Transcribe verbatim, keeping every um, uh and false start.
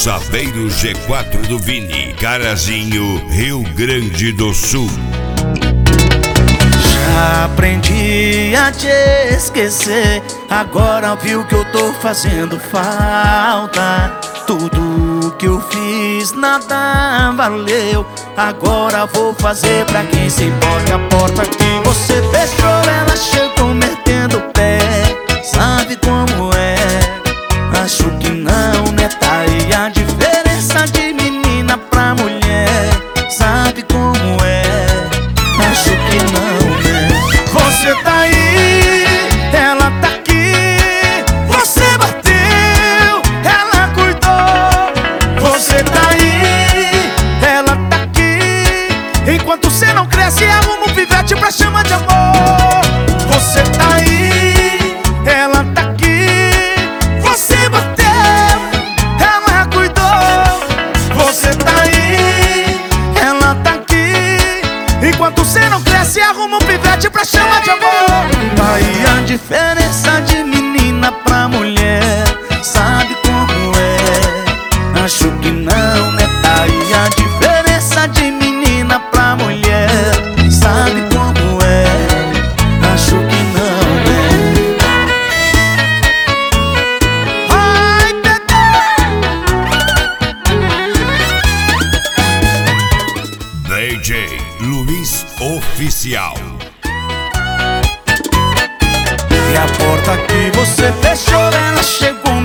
Saveiro G quatro do Vini, Carazinho, Rio Grande do Sul. Já aprendi a te esquecer, agora viu que eu tô fazendo falta. Tudo que eu fiz nada valeu, agora vou fazer pra quem se importa. A porta que você fechou, ela chegou metendo o pé. Sabe como é? Acho que não, né? Tá aí a diferença de menina pra mulher. Sabe como é? Acho que não, né? Você tá aí, ela tá aqui. Você bateu, ela cuidou. Você tá aí, ela tá aqui. Enquanto você não cresce, arruma um pivete pra chamar de amor. Você tá aí, ela tá aqui. Você bateu, ela cuidou. Você tá aí, ela tá aqui. Enquanto você não cresce, arruma um pivete pra chamar de amor. Aí a diferença de menina pra mulher. Sabe como é? Acho que não, né? Aí a diferença de menina pra mulher. Sabe como é? Acho que não, né? Ai, D J Luiz Oficial. E a porta que você fechou, ela chegou